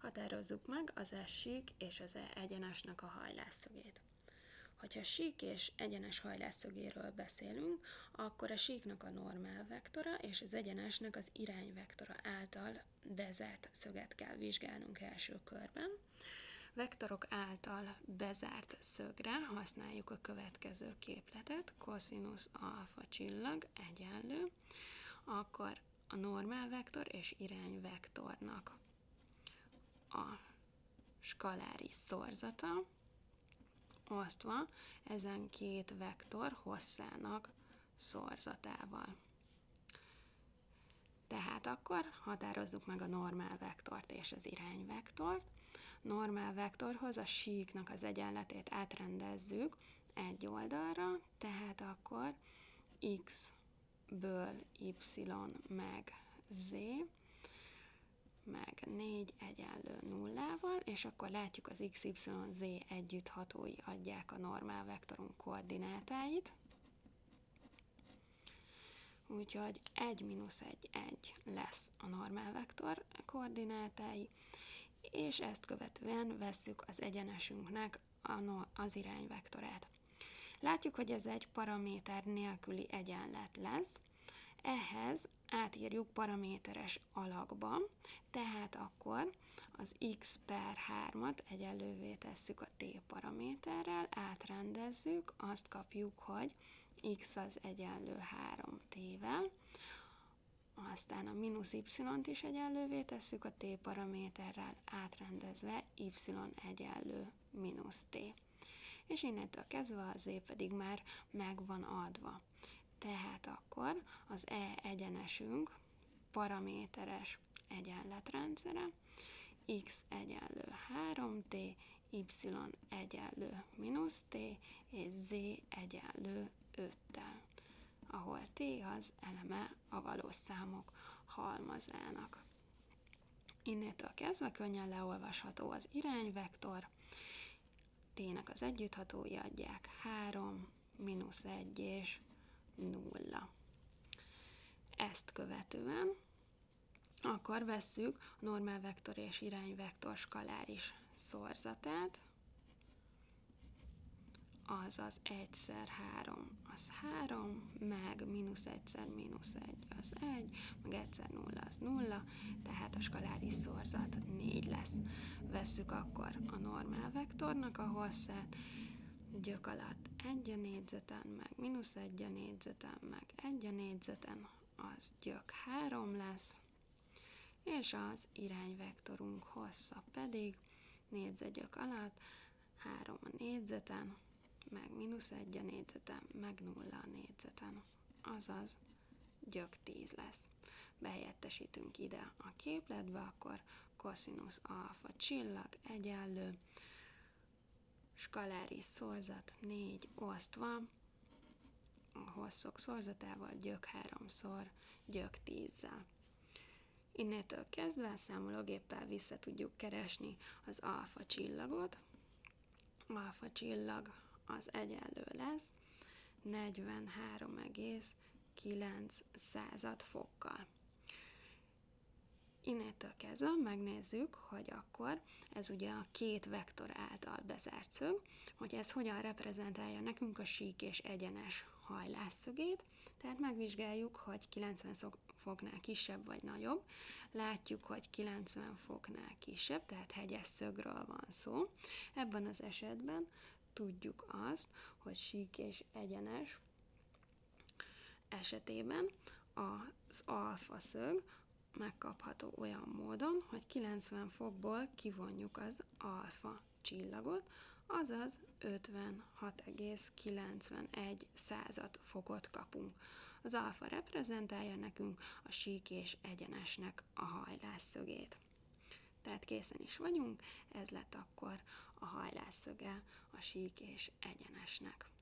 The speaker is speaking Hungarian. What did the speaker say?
Határozzuk meg az S-sík és az E egyenesnek a hajlásszögét. Hogyha sík és egyenes hajlásszögéről beszélünk, akkor a síknak a normál vektora és az egyenesnek az irányvektora által bezárt szöget kell vizsgálnunk első körben. Vektorok által bezárt szögre használjuk a következő képletet, koszinusz alfa csillag egyenlő, akkor a normál vektor és irányvektornak a skaláris szorzata osztva ezen két vektor hosszának szorzatával. Tehát akkor határozzuk meg a normál vektort és az irányvektort. Normál vektorhoz a síknak az egyenletét átrendezzük egy oldalra, tehát akkor x-ből y meg z meg 4 egyenlő nullával, és akkor látjuk az x, y, z együtthatói adják a normál vektorunk koordinátáit. Úgyhogy 1 mínusz 1, 1 lesz a normál vektor koordinátái, és ezt követően vesszük az egyenesünknek az irányvektorát. Látjuk, hogy ez egy paraméter nélküli egyenlet lesz, ehhez átírjuk paraméteres alakba, tehát akkor az x per 3-at egyenlővé tesszük a t paraméterrel, átrendezzük, azt kapjuk, hogy x az egyenlő 3t-vel, aztán a mínusz y-t is egyenlővé tesszük a t paraméterrel, átrendezve y egyenlő mínusz t. És innentől kezdve az z pedig már meg van adva. Tehát akkor az E egyenesünk paraméteres egyenletrendszere, x egyenlő 3t, y egyenlő mínusz t, és z egyenlő 5-tel, ahol t az eleme a valós számok halmazának. Innentől kezdve könnyen leolvasható az irányvektor, t-nek az együtthatói adják 3, mínusz 1 és 0. Ezt követően akkor vesszük a normál vektor és irányvektor skaláris szorzatát, azaz 1x3 az 3, meg mínusz 1x mínusz 1 az 1, meg 1x0 az 0, tehát a skaláris szorzat 4 lesz. Vesszük akkor a normál vektornak a hosszát, gyök alatt 1 a négyzeten, meg mínusz 1 a négyzeten, meg 1 a négyzeten, az gyök 3 lesz, és az irányvektorunk hossza pedig négyzetgyök alatt 3 a négyzeten, meg mínusz 1 a négyzeten, meg 0 a négyzeten, azaz gyök 10 lesz. Behelyettesítünk ide a képletbe, akkor koszinusz alfa csillag egyenlő, skaláris szorzat 4 osztva, a hosszok szorzatával gyök 3-szor gyök 10-zel. Innentől kezdve a számológéppel vissza tudjuk keresni az alfa csillagot. Alfa csillag az egyenlő lesz 43,9 fokkal. Innentől kezdve megnézzük, hogy akkor ez ugye a két vektor által bezárt szög, hogy ez hogyan reprezentálja nekünk a sík és egyenes hajlásszögét, tehát megvizsgáljuk, hogy 90 foknál kisebb vagy nagyobb. Látjuk, hogy 90 foknál kisebb, tehát hegyes szögről van szó. Ebben az esetben tudjuk azt, hogy sík és egyenes esetében az alfa szög megkapható olyan módon, hogy 90 fokból kivonjuk az alfa csillagot, azaz 56,91 fokot kapunk. Az alfa reprezentálja nekünk a sík és egyenesnek a hajlásszögét. Tehát készen is vagyunk, ez lett akkor a hajlásszöge a sík és egyenesnek.